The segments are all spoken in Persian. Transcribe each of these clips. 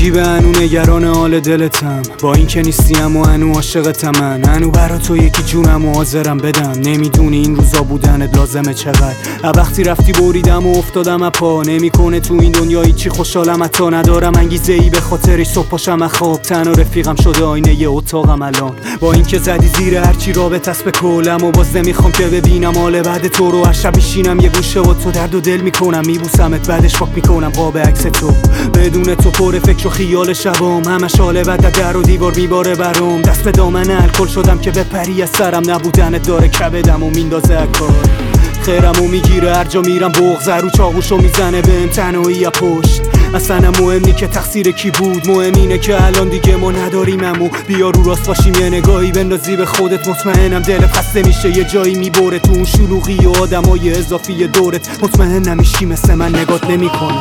عجیبه هنو نگران حال دلتم، با این که نیستیم و هنو عاشقتم. من هنو برا تو یکی جونم و حاضرم بدم. نمیدونی این روزا بودنت لازمه چقدر. وقتی رفتی بریدم و افتادم اپا، نمیکنه تو این دنیا هیچی خوشحالم حتی. ندارم انگیزه ای به خاطرش صبح پاشم از خواب. تنها رفیقم شده آینه ی اتاقم الان. با این که زدی زیر هرچی رابط است به کلم و باز نمیخوام که ببینم حال بعد تو رو. هر شب میشینم یه گوشه با تو درد و دل میکنم، میبوسمت بعدش پاک میکنم قاب عکس تو. بدون تو پر فکر و خیال شبام، همش حال بد در و دیوار میباره برام. دست به دامن الکل شدم که بپری از سرم، نبودنت داره کبدم و میندازه اکار. خیرمو میگیره هر جا میرم، بغض رو چاقوشو میزنه بهم تنهایی پشت. اصلا مهم نی که تقصیر کی بود، مهم اینه که الان دیگه ما نداریم. امو بیا رو راست باشیم، یه نگاهی بندازی به خودت. مطمئنم دلت خسته میشه، یه جایی میبره تو اون شلوغی و آدمای اضافی دورت. مطمئن نمیشی مثل من نگات نمیکنه.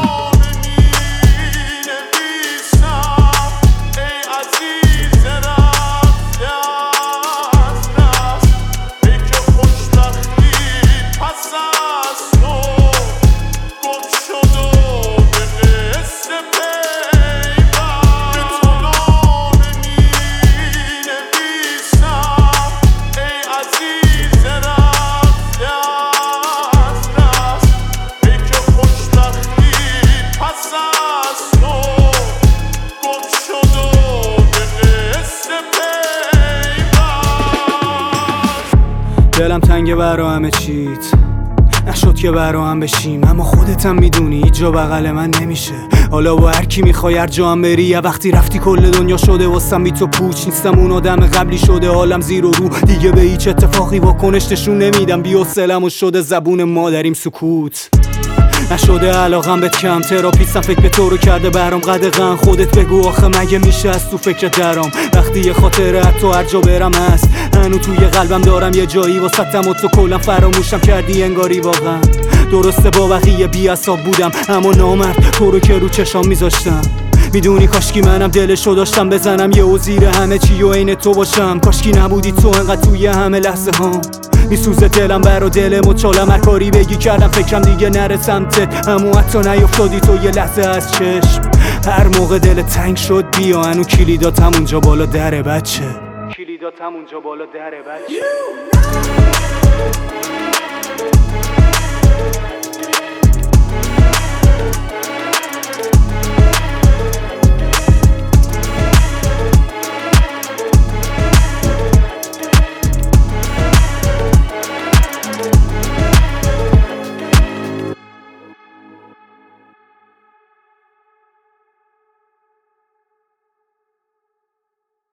دلم تنگه برا همه چیت، نشد که برا هم بشیم. اما خودتم میدونی هیچ جا بغل من نمیشه. حالا با هر کی میخوای هر جا هم بری. وقتی رفتی کل دنیا شده واسم بی تو پوچ. نیستم اون آدم قبلی شده حالم زیر و رو. دیگه به هیچ اتفاقی واکنش نشون نمیدم. بی‌حوصله‌ام و شده زبون مادریم سکوت. نشده علاقم بهت کم، تراپیستم فکر به تو رو کرده برام قدغن. خودت بگو آخه مگه میشه از تو فکر درام. وقتی یه خاطره تو هر جا برم هست، هنو توی قلبم دارم یه جایی واسطم و تو کلم فراموشم کردی انگاری واقعا. درسته با بقیه بی‌حساب بودم، اما نامرد تو رو که رو چشام میذاشتم. میدونی کاشکی منم دلشو داشتم بزنم یه وزیر همه چی و عین تو باشم. کاشکی نبودی تو انقدر توی همه لحظه ها. میسوزه دلم برا دل مچالم، هر کاری بگی کردم فکرم دیگه نره سمتت. اما حتی نیفتادی تو یه لحظه از چشم. هر موقع دل تنگ شد بیا، هنو کلیداتم اونجا بالا در بچه. کلیداتم اونجا بالا در بچه.